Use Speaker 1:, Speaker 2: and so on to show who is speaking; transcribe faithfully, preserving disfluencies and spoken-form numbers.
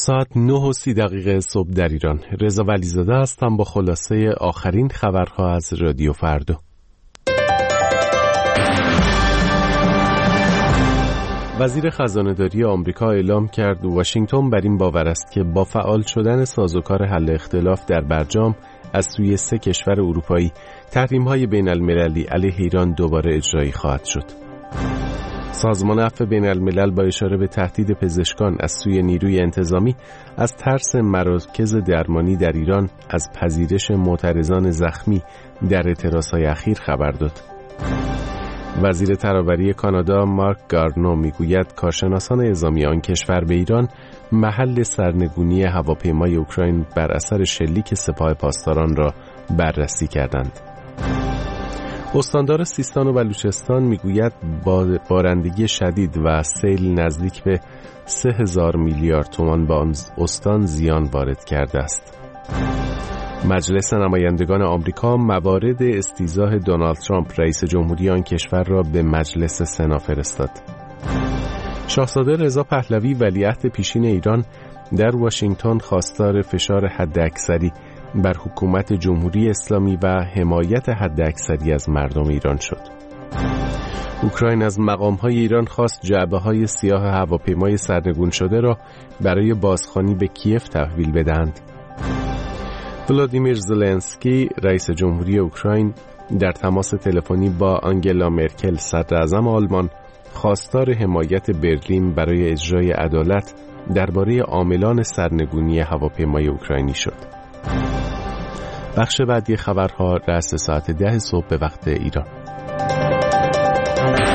Speaker 1: ساعت نه و سی دقیقه صبح در ایران. رضا ولیزاده هستم با خلاصه آخرین خبرها از رادیو فردا. وزیر خزانه‌داری آمریکا اعلام کرد واشنگتن بر این باور است که با فعال شدن سازوکار حل اختلاف در برجام از سوی سه کشور اروپایی تحریم‌های بین‌المللی علیه ایران دوباره اجرایی خواهد شد. سازمان عفو بین الملل با اشاره به تهدید پزشکان از سوی نیروی انتظامی از ترس مراکز درمانی در ایران از پذیرش معترضان زخمی در اعتراضهای اخیر خبر داد. وزیر ترابری کانادا مارک گارنو میگوید کارشناسان اعزامی آن کشور به ایران محل سرنگونی هواپیمای اوکراین بر اثر شلیک سپاه پاسداران را بررسی کردند. استاندار سیستان و بلوچستان میگوید بارندگی شدید و سیل نزدیک به سه هزار میلیارد تومان به آن استان زیان وارد کرده است. مجلس نمایندگان آمریکا موارد استیضاح دونالد ترامپ رئیس جمهوری آن کشور را به مجلس سنا فرستاد. شاهزاده رضا پهلوی ولیعهد پیشین ایران در واشنگتن خواستار فشار حداکثری بر حکومت جمهوری اسلامی و حمایت حداکثری از مردم ایران شد. اوکراین از مقام‌های ایران خواست جعبه‌های سیاه هواپیمای سرنگون شده را برای بازخوانی به کیف تحویل بدهند. ولادیمیر زلنسکی رئیس جمهوری اوکراین در تماس تلفنی با آنگلا مرکل صدراعظم آلمان خواستار حمایت برلین برای اجرای عدالت درباره عاملان سرنگونی هواپیمای اوکراینی شد. بخش بعدی خبرها رأس ساعت ده صبح به وقت ایران.